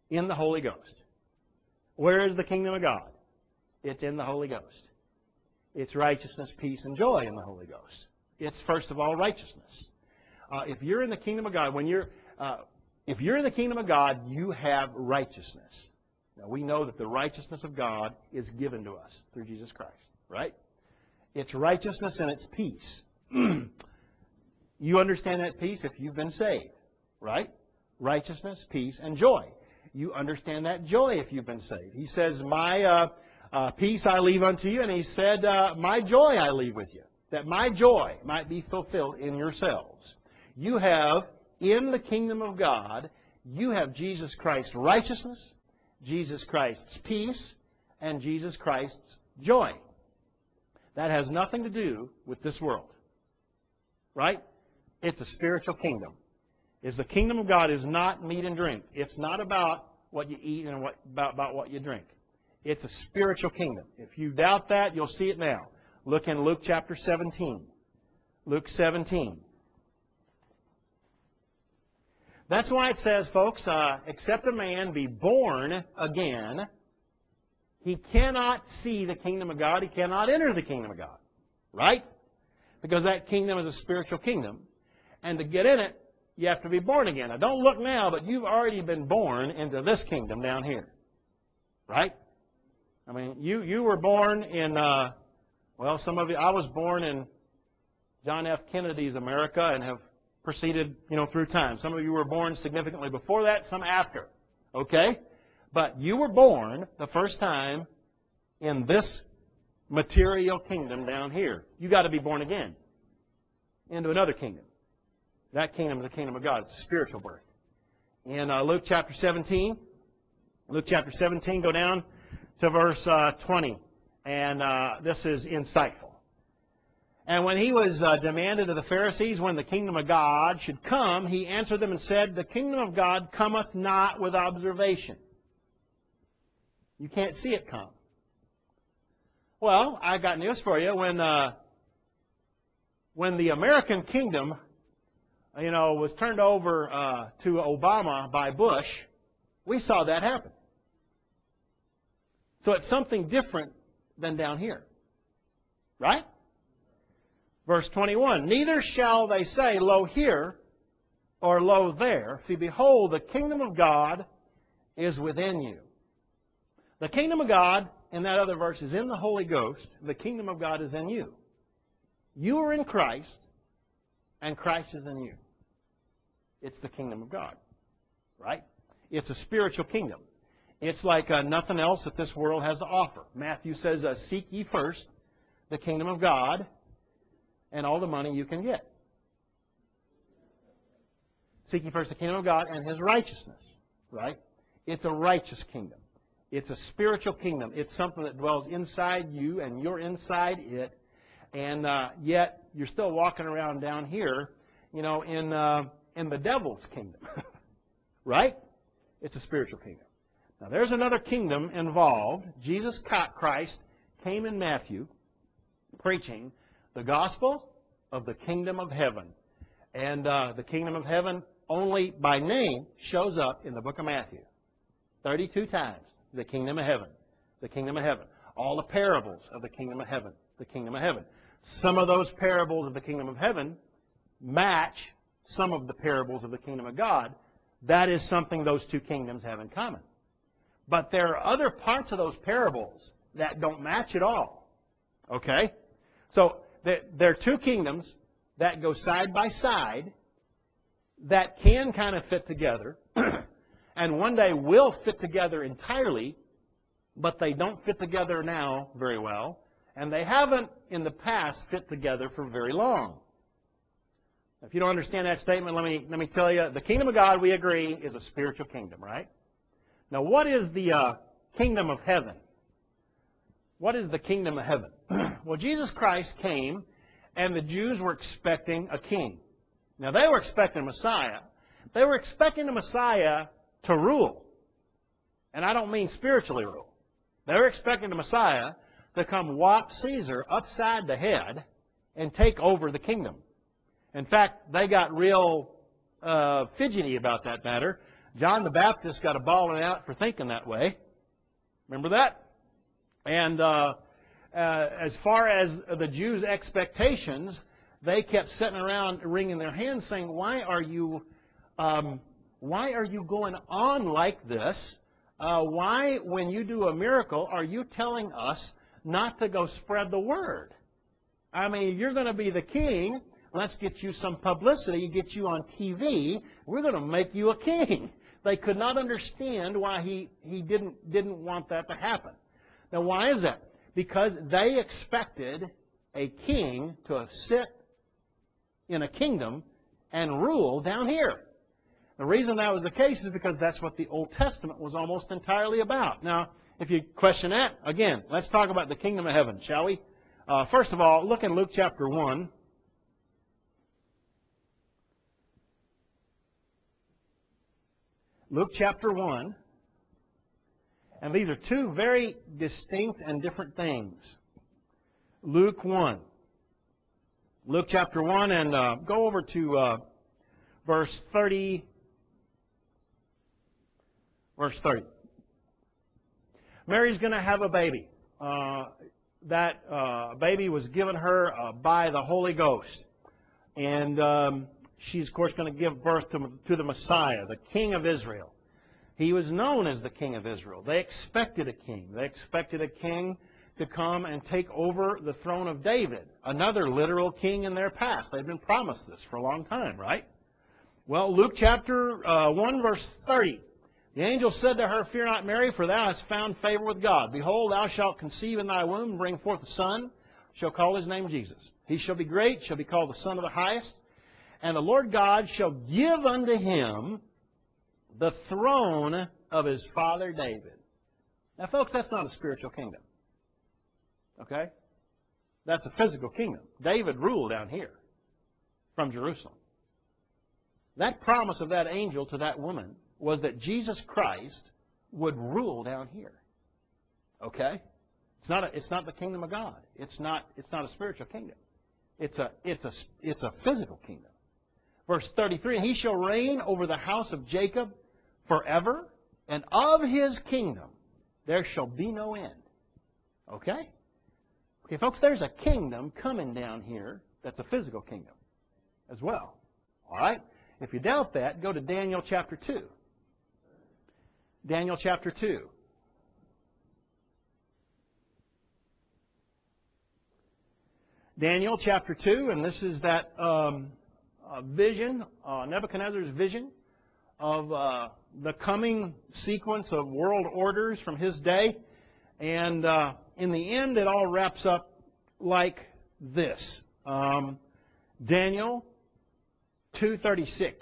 In the Holy Ghost. Where is the kingdom of God? It's in the Holy Ghost. It's righteousness, peace, and joy in the Holy Ghost. It's, first of all, righteousness. Uh, if you're in the kingdom of God, when you're, uh, if you're in the kingdom of God, you have righteousness. Now, we know that the righteousness of God is given to us through Jesus Christ, right? It's righteousness and it's peace. You understand that peace if you've been saved, right? Righteousness, peace, and joy. You understand that joy if you've been saved. He says, my uh, uh, peace I leave unto you, and He said, uh, my joy I leave with you, that my joy might be fulfilled in yourselves. You have, in the kingdom of God, you have Jesus Christ's righteousness, Jesus Christ's peace, and Jesus Christ's joy. That has nothing to do with this world. Right? It's a spiritual kingdom. Is the kingdom of God is not meat and drink. It's not about what you eat and what, about, about what you drink. It's a spiritual kingdom. If you doubt that, you'll see it now. Look in Luke chapter seventeen. Luke seventeen. That's why it says, folks, uh, except a man be born again, he cannot see the kingdom of God. He cannot enter the kingdom of God. Right? Because that kingdom is a spiritual kingdom. And to get in it, you have to be born again. Now, don't look now, but you've already been born into this kingdom down here. Right? I mean, you, you were born in, uh, well, some of you, I was born in John F. Kennedy's America and have proceeded, you know, through time. Some of you were born significantly before that, some after. Okay? But you were born the first time in this material kingdom down here. You got to be born again into another kingdom. That kingdom is the kingdom of God. It's a spiritual birth. In uh, Luke chapter seventeen, Luke chapter seventeen, go down to verse uh, twenty. And uh, this is insightful. And when he was uh, demanded of the Pharisees when the kingdom of God should come, he answered them and said, the kingdom of God cometh not with observation. You can't see it come. Well, I got news for you. When uh, when the American kingdom, you know, was turned over uh, to Obama by Bush, we saw that happen. So it's something different than down here. Right? Verse twenty-one, neither shall they say, lo here, or lo there. See, behold, the kingdom of God is within you. The kingdom of God, in that other verse, is in the Holy Ghost. The kingdom of God is in you. You are in Christ, and Christ is in you. It's the kingdom of God. Right? It's a spiritual kingdom. It's like uh, nothing else that this world has to offer. Matthew says, uh, seek ye first the kingdom of God and all the money you can get. Seek ye first the kingdom of God and His righteousness. Right? It's a righteous kingdom. It's a spiritual kingdom. It's something that dwells inside you and you're inside it. And uh, yet you're still walking around down here, you know, in, uh, in the devil's kingdom. Right? It's a spiritual kingdom. Now there's another kingdom involved. Jesus Christ came in Matthew preaching the gospel of the kingdom of heaven. And uh, the kingdom of heaven only by name shows up in the book of Matthew. thirty-two times. The kingdom of heaven. The kingdom of heaven. All the parables of the kingdom of heaven. The kingdom of heaven. Some of those parables of the kingdom of heaven match some of the parables of the kingdom of God. That is something those two kingdoms have in common. But there are other parts of those parables that don't match at all. Okay? So there are two kingdoms that go side by side that can kind of fit together. And one day will fit together entirely, but they don't fit together now very well. And they haven't in the past fit together for very long. If you don't understand that statement, let me, let me tell you, the kingdom of God, we agree, is a spiritual kingdom, right? Now, what is the uh, kingdom of heaven? What is the kingdom of heaven? Well, Jesus Christ came, and the Jews were expecting a king. Now, they were expecting a Messiah. They were expecting a Messiah to rule. And I don't mean spiritually rule. They were expecting the Messiah to come whop Caesar upside the head and take over the kingdom. In fact, they got real uh, fidgety about that matter John the Baptist got a bawling out for thinking that way. Remember that? And uh, uh, as far as the Jews' expectations, they kept sitting around wringing their hands saying, why are you, um, why are you going on like this? Uh, why, when you do a miracle, are you telling us not to go spread the word? I mean, you're going to be the king. Let's get you some publicity, get you on T V. We're going to make you a king. They could not understand why he, he didn't, didn't want that to happen. Now, why is that? Because they expected a king to sit in a kingdom and rule down here. The reason that was the case is because that's what the Old Testament was almost entirely about. Now, if you question that, again, let's talk about the kingdom of heaven, shall we? Uh, first of all, look in Luke chapter one. Luke chapter one. And these are two very distinct and different things. Luke one. Luke chapter one, and uh, go over to uh, verse thirty. Verse thirty. Mary's going to have a baby. Uh, that uh, baby was given her uh, by the Holy Ghost. And um, she's, of course, going to give birth to, to the Messiah, the King of Israel. He was known as the King of Israel. They expected a king. They expected a king to come and take over the throne of David, another literal king in their past. They've been promised this for a long time, right? Well, Luke chapter uh, one, verse thirty. The angel said to her, Fear not, Mary, for thou hast found favor with God. Behold, thou shalt conceive in thy womb and bring forth a son, shall call his name Jesus. He shall be great, shall be called the Son of the Highest. And the Lord God shall give unto him the throne of his father David. Now, folks, that's not a spiritual kingdom. Okay? That's a physical kingdom. David ruled down here from Jerusalem. That promise of that angel to that woman was that Jesus Christ would rule down here. Okay? It's not a, it's not the kingdom of God. It's not it's not a spiritual kingdom. It's a it's a it's a physical kingdom. Verse thirty-three, and he shall reign over the house of Jacob forever, and of his kingdom there shall be no end. Okay? Okay, folks, there's a kingdom coming down here that's a physical kingdom as well. All right? If you doubt that, go to Daniel chapter two. Daniel chapter two. Daniel chapter two, and this is that um, uh, vision, uh, Nebuchadnezzar's vision of uh, the coming sequence of world orders from his day. And uh, in the end, it all wraps up like this. Um, Daniel two thirty-six.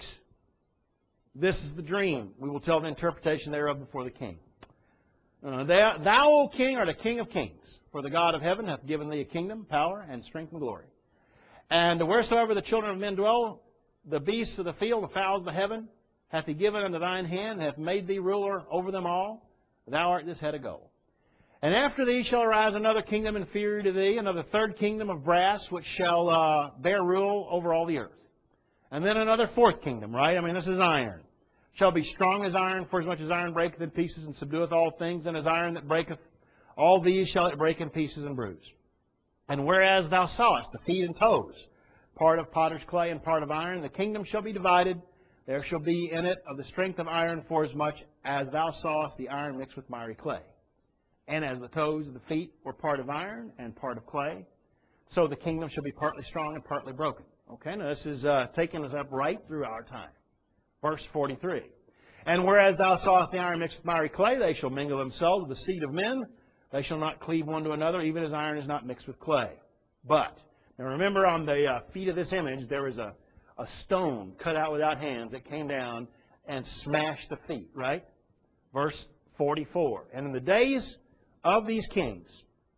This is the dream. We will tell the interpretation thereof before the king. Uh, thou, thou, O king, art a king of kings, for the God of heaven hath given thee a kingdom, power, and strength and glory. And wheresoever the children of men dwell, the beasts of the field, the fowls of the heaven, hath he given unto thine hand, and hath made thee ruler over them all. Thou art this head of gold. And after thee shall arise another kingdom inferior to thee, another third kingdom of brass, which shall uh, bear rule over all the earth. And then another fourth kingdom, right? I mean, this is iron. Shall be strong as iron, for as much as iron breaketh in pieces and subdueth all things, and as iron that breaketh, all these shall it break in pieces and bruise. And whereas thou sawest the feet and toes, part of potter's clay and part of iron, the kingdom shall be divided. There shall be in it of the strength of iron, for as much as thou sawest the iron mixed with miry clay. And as the toes of the feet were part of iron and part of clay, so the kingdom shall be partly strong and partly broken. Okay, now this is uh, taking us up right through our time. Verse forty-three. And whereas thou sawest the iron mixed with miry clay, they shall mingle themselves with the seed of men. They shall not cleave one to another, even as iron is not mixed with clay. But, now remember on the uh, feet of this image, there was a, a stone cut out without hands that came down and smashed the feet, right? Verse forty-four. And in the days of these kings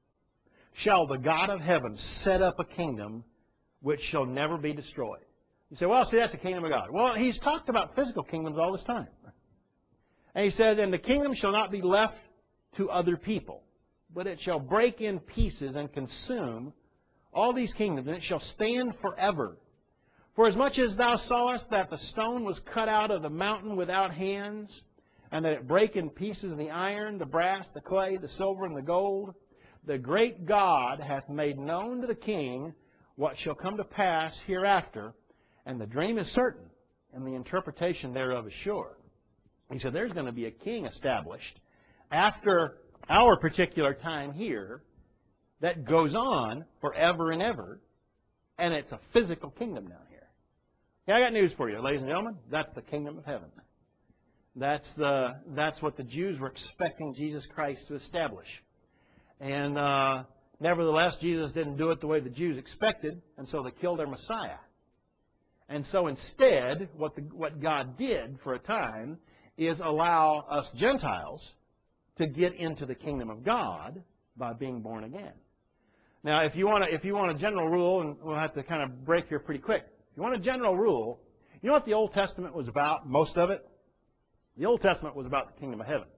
shall the God of heaven set up a kingdom which shall never be destroyed. You say, well, see, that's the kingdom of God. Well, he's talked about physical kingdoms all this time. And he says, and the kingdom shall not be left to other people, but it shall break in pieces and consume all these kingdoms, and it shall stand forever. Forasmuch as thou sawest that the stone was cut out of the mountain without hands, and that it brake in pieces the iron, the brass, the clay, the silver, and the gold, the great God hath made known to the king what shall come to pass hereafter, and the dream is certain, and the interpretation thereof is sure. He said, there's going to be a king established after our particular time here that goes on forever and ever, and it's a physical kingdom down here. Yeah, I got news for you, ladies and gentlemen. That's the kingdom of heaven. That's the that's what the Jews were expecting Jesus Christ to establish. And uh, nevertheless, Jesus didn't do it the way the Jews expected, and so they killed their Messiah. And so instead, what the, what God did for a time is allow us Gentiles to get into the kingdom of God by being born again. Now, if you want to, if you want a general rule, and we'll have to kind of break here pretty quick. If you want a general rule, you know what the Old Testament was about? Most of it. The Old Testament was about the kingdom of heaven.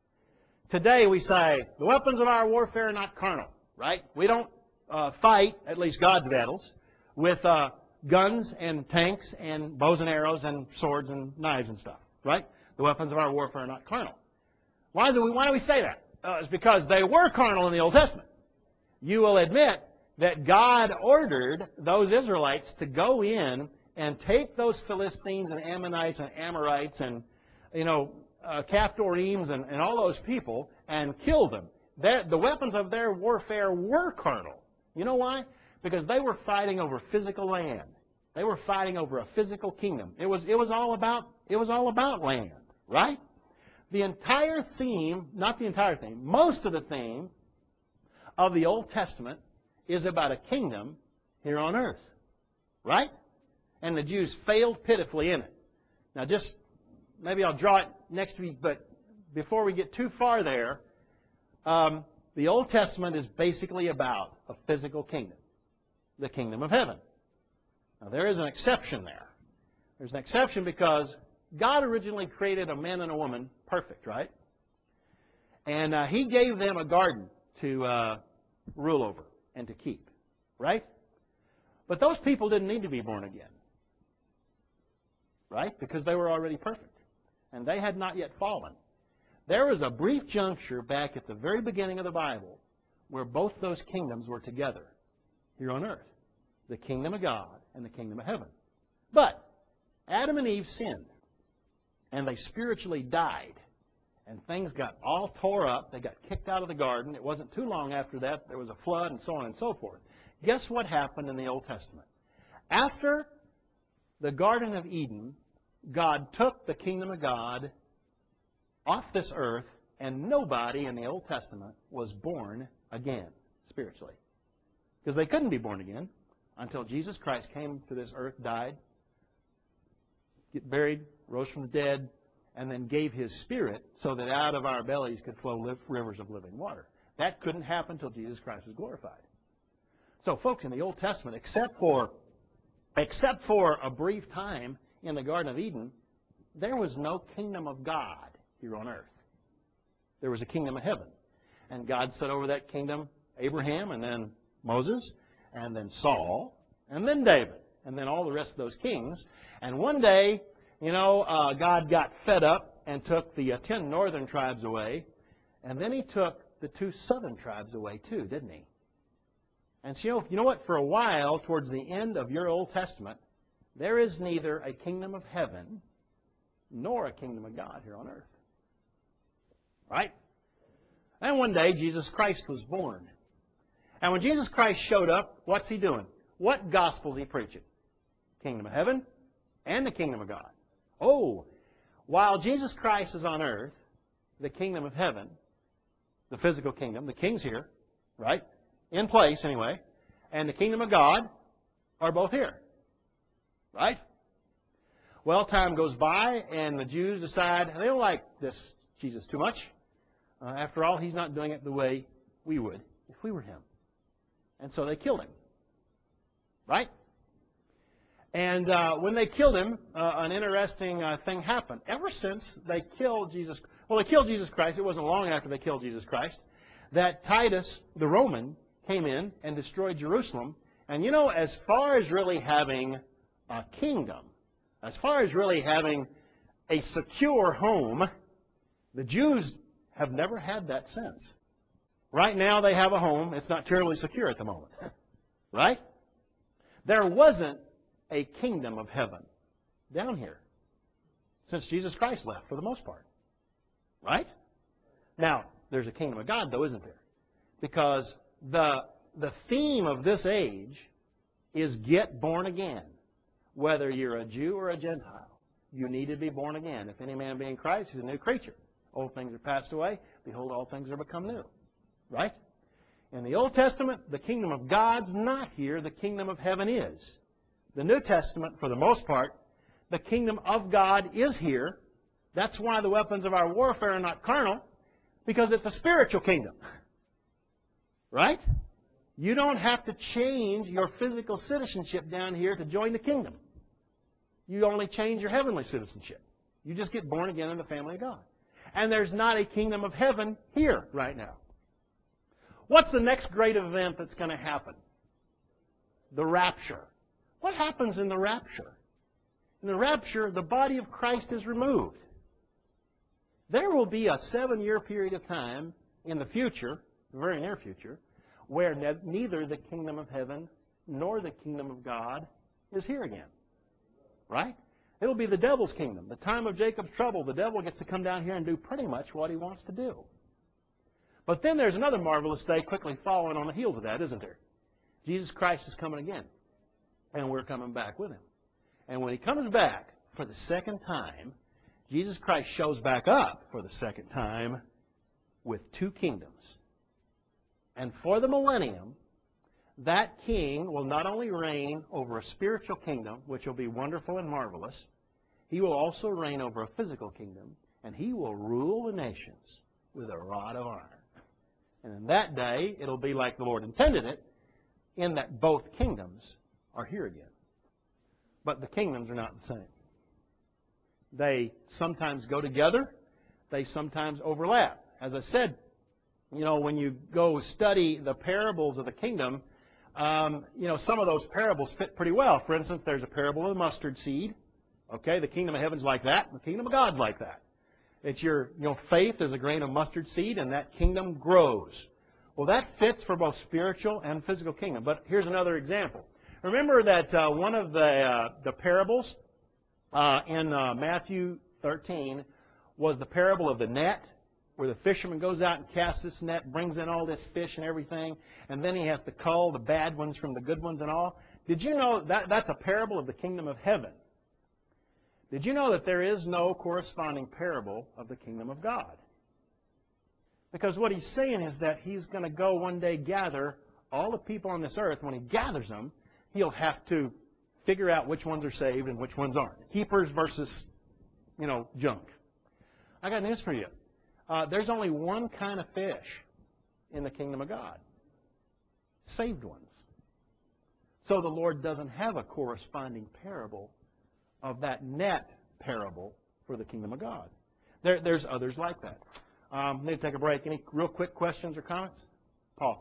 Today we say the weapons of our warfare are not carnal, right? We don't uh, fight, at least God's battles, with uh, guns and tanks and bows and arrows and swords and knives and stuff, right? The weapons of our warfare are not carnal. Why do we, why do we say that? Uh, it's because they were carnal in the Old Testament. You will admit that God ordered those Israelites to go in and take those Philistines and Ammonites and Amorites and, you know, uh, Caphtorims and, and all those people and kill them. Their, the weapons of their warfare were carnal. You know why? Because they were fighting over physical land. They were fighting over a physical kingdom. It was, it was all about, it was all about land, right? The entire theme, not the entire theme, most of the theme of the Old Testament is about a kingdom here on earth, right? And the Jews failed pitifully in it. Now, just maybe I'll draw it next week, but before we get too far there, um, the Old Testament is basically about a physical kingdom, the kingdom of heaven. Now, there is an exception there. There's an exception because God originally created a man and a woman perfect, right? And uh, He gave them a garden to uh, rule over and to keep, right? But those people didn't need to be born again, right? Because they were already perfect. And they had not yet fallen. There was a brief juncture back at the very beginning of the Bible where both those kingdoms were together here on earth. The kingdom of God and the kingdom of heaven. But Adam and Eve sinned. And they spiritually died. And things got all tore up. They got kicked out of the garden. It wasn't too long after that. There was a flood and so on and so forth. Guess what happened in the Old Testament? After the Garden of Eden, God took the kingdom of God off this earth, and nobody in the Old Testament was born again spiritually. Because they couldn't be born again until Jesus Christ came to this earth, died, get buried, rose from the dead, and then gave His Spirit so that out of our bellies could flow live rivers of living water. That couldn't happen until Jesus Christ was glorified. So, folks, in the Old Testament, except for, except for a brief time in the Garden of Eden, there was no kingdom of God here on earth. There was a kingdom of heaven. And God set over that kingdom Abraham, and then Moses, and then Saul, and then David, and then all the rest of those kings. And one day, you know, uh, God got fed up and took the uh, ten northern tribes away, and then He took the two southern tribes away too, didn't He? And so, you know, you know what? For a while, towards the end of your Old Testament, there is neither a kingdom of heaven nor a kingdom of God here on earth. Right? And one day, Jesus Christ was born. And when Jesus Christ showed up, what's He doing? What gospel is He preaching? Kingdom of heaven and the kingdom of God. Oh, while Jesus Christ is on earth, the kingdom of heaven, the physical kingdom, the king's here, right? In place, anyway. And the kingdom of God are both here. Right? Well, time goes by, and the Jews decide they don't like this Jesus too much. Uh, after all, He's not doing it the way we would if we were Him. And so they killed Him. Right? And uh, when they killed Him, uh, an interesting uh, thing happened. Ever since they killed Jesus, well, they killed Jesus Christ. It wasn't long after they killed Jesus Christ that Titus, the Roman, came in and destroyed Jerusalem. And you know, as far as really having a kingdom. As far as really having a secure home, the Jews have never had that sense. Right now they have a home. It's not terribly secure at the moment. Right? There wasn't a kingdom of heaven down here since Jesus Christ left, for the most part. Right? Now, there's a kingdom of God, though, isn't there? Because the, the theme of this age is get born again. Whether you're a Jew or a Gentile, you need to be born again. If any man be in Christ, he's a new creature. Old things are passed away. Behold, all things are become new. Right? In the Old Testament, the kingdom of God's not here. The kingdom of heaven is. The New Testament, for the most part, the kingdom of God is here. That's why the weapons of our warfare are not carnal, because it's a spiritual kingdom. Right? You don't have to change your physical citizenship down here to join the kingdom. You only change your heavenly citizenship. You just get born again in the family of God. And there's not a kingdom of heaven here right now. What's the next great event that's going to happen? The rapture. What happens in the rapture? In the rapture, the body of Christ is removed. There will be a seven-year period of time in the future, the very near future, where ne- neither the kingdom of heaven nor the kingdom of God is here again. Right? It'll be the devil's kingdom. The time of Jacob's trouble, the devil gets to come down here and do pretty much what he wants to do. But then there's another marvelous day quickly following on the heels of that, isn't there? Jesus Christ is coming again. And we're coming back with Him. And when He comes back for the second time, Jesus Christ shows back up for the second time with two kingdoms. And for the millennium, that king will not only reign over a spiritual kingdom, which will be wonderful and marvelous, he will also reign over a physical kingdom, and he will rule the nations with a rod of iron. And in that day, it'll be like the Lord intended it, in that both kingdoms are here again. But the kingdoms are not the same. They sometimes go together. They sometimes overlap. As I said, you know, when you go study the parables of the kingdom, um, you know, some of those parables fit pretty well. For instance, there's a parable of the mustard seed. Okay, the kingdom of heaven's like that. The kingdom of God's like that. It's your, you know, faith is a grain of mustard seed, and that kingdom grows. Well, that fits for both spiritual and physical kingdom. But here's another example. Remember that uh, one of the uh, the parables uh, in uh, Matthew thirteen was the parable of the net, where the fisherman goes out and casts this net, brings in all this fish and everything, and then he has to cull the bad ones from the good ones and all. Did you know that that's a parable of the kingdom of heaven? Did you know that there is no corresponding parable of the kingdom of God? Because what he's saying is that he's going to go one day gather all the people on this earth. When he gathers them, he'll have to figure out which ones are saved and which ones aren't. Keepers versus, you know, junk. I got news for you. Uh, there's only one kind of fish in the kingdom of God. Saved ones. So the Lord doesn't have a corresponding parable of that net parable for the kingdom of God. There, there's others like that. Um, need to take a break. Any real quick questions or comments? Paul.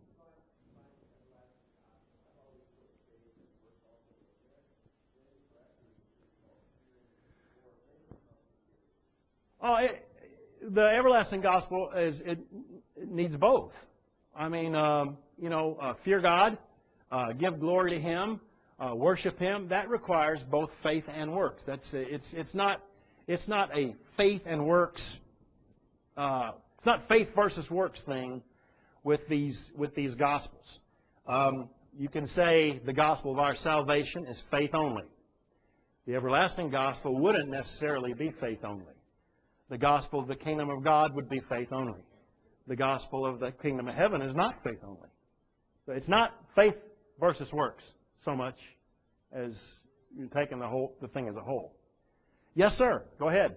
Oh, it, the everlasting gospel is it, it needs both. I mean, um, you know, uh, fear God, uh, give glory to Him, uh, worship Him. That requires both faith and works. That's it's it's not it's not a faith and works. Uh, it's not faith versus works thing with these with these gospels. Um, you can say the gospel of our salvation is faith only. The everlasting gospel wouldn't necessarily be faith only. The gospel of the kingdom of God would be faith only. The gospel of the kingdom of heaven is not faith only. So it's not faith versus works so much as you're taking the whole the thing as a whole. Yes, sir. Go ahead.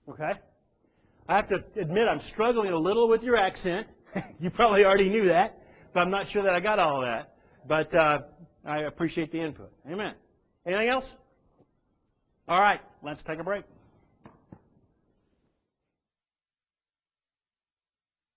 Okay? I have to admit I'm struggling a little with your accent. You probably already knew that, but I'm not sure that I got all of that. But uh, I appreciate the input. Amen. Anything else? All right, let's take a break.